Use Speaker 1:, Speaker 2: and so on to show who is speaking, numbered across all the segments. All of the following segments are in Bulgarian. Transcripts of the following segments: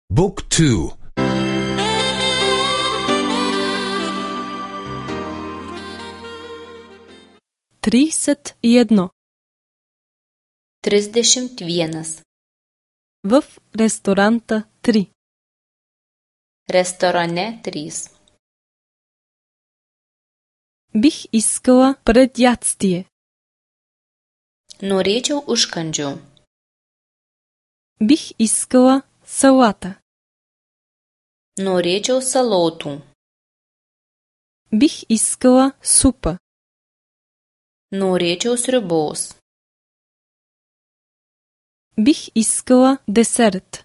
Speaker 1: Book 2.
Speaker 2: 31.
Speaker 3: 31.
Speaker 2: В ресторанта 3.
Speaker 3: Restorane 3.
Speaker 2: Бих искала предядстие.
Speaker 3: Norėčiau užkandžių.
Speaker 2: Бих искала салата.
Speaker 3: Norėčiau salotų.
Speaker 2: Бих искала супа.
Speaker 3: Norėčiau sriubos.
Speaker 2: Бих искала десерт.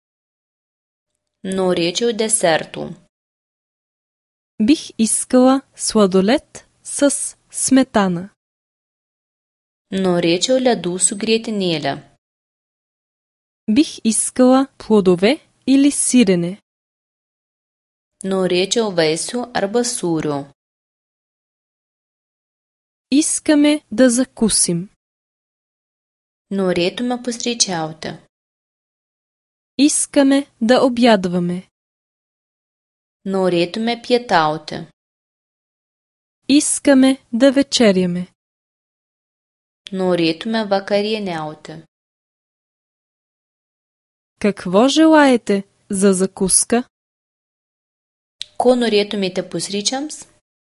Speaker 3: Norėčiau desertų.
Speaker 2: Бих искала сладолед с сметана.
Speaker 3: Norėčiau ledų su grietinėle.
Speaker 2: Бих искала плодове или сирене.
Speaker 3: Norėčiau vaisių arba sūrio.
Speaker 2: Искаме да закусим.
Speaker 3: Norėtume pusryčiauti.
Speaker 2: Искаме да обядваме.
Speaker 3: Norėtume pietauti.
Speaker 2: Искаме да вечеряме.
Speaker 3: Norėtume vakarieniauti.
Speaker 2: Какво желаете за закуска?
Speaker 3: Ko norėtumėte pusryčiams?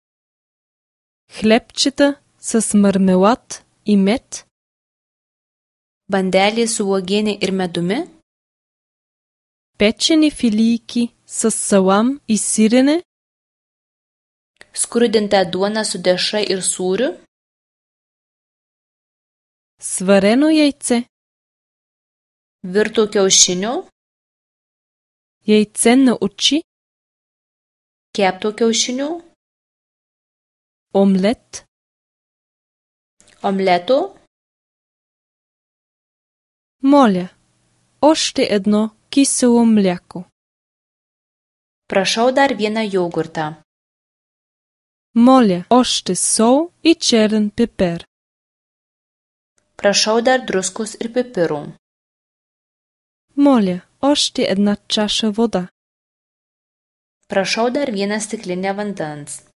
Speaker 2: Хлебчета с мармелад и мед?
Speaker 3: Bandelė su uogienė ir medumi?
Speaker 2: Печени филийки с салам и сирене?
Speaker 3: Skrudinta duona su dešra ir sūriu?
Speaker 2: Сварено яйце?
Speaker 3: Virto kiaušinių?
Speaker 2: Яйце на очи?
Speaker 3: Kepto kiaušinių?
Speaker 2: Омлет?
Speaker 3: Omleto?
Speaker 2: Моля, още едно кисело мляко.
Speaker 3: Prašau dar vieną jogurtą.
Speaker 2: Моля, още сол и черен пепер.
Speaker 3: Prašau dar druskos ir pipirų.
Speaker 2: Моля, още една чаша вода.
Speaker 3: Prašau dar vieną stiklinę vandens.